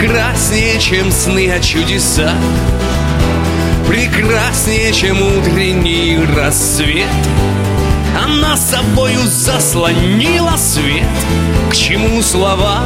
прекраснее, чем сны о чудесах, прекраснее, чем утренний рассвет. Она собою заслонила свет. К чему слова?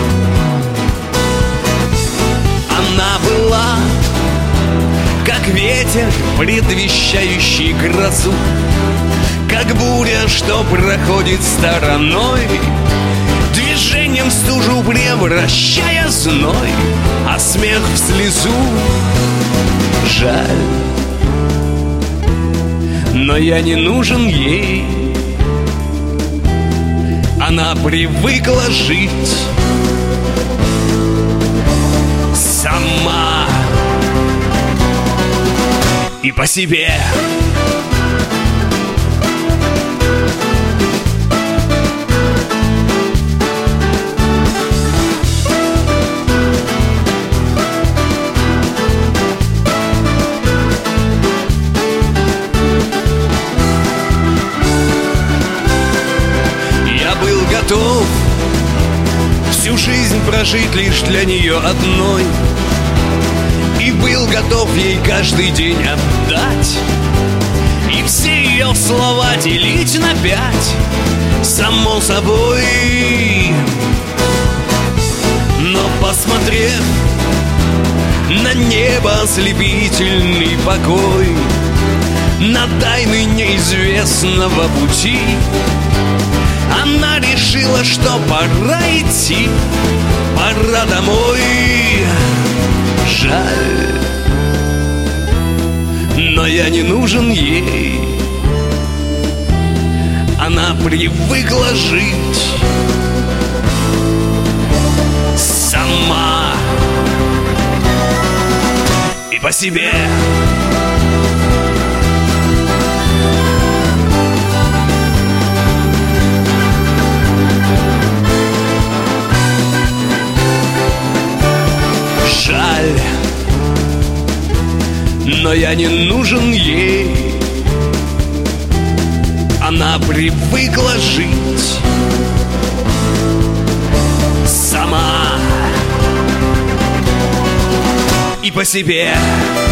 Она была как ветер, предвещающий грозу, как буря, что проходит стороной, движением в стужу превращая зной, а смех в слезу. Жаль, но я не нужен ей. Она привыкла жить сама и по себе. Готов всю жизнь прожить лишь для нее одной, и был готов ей каждый день отдать, и все ее слова делить на 5, само собой. Но посмотрев на небо, ослепительный покой, на тайны неизвестного пути, она решила, что пора идти, пора домой. Жаль, но я не нужен ей. Она привыкла жить сама и по себе. Жаль, но я не нужен ей. Она привыкла жить сама и по себе.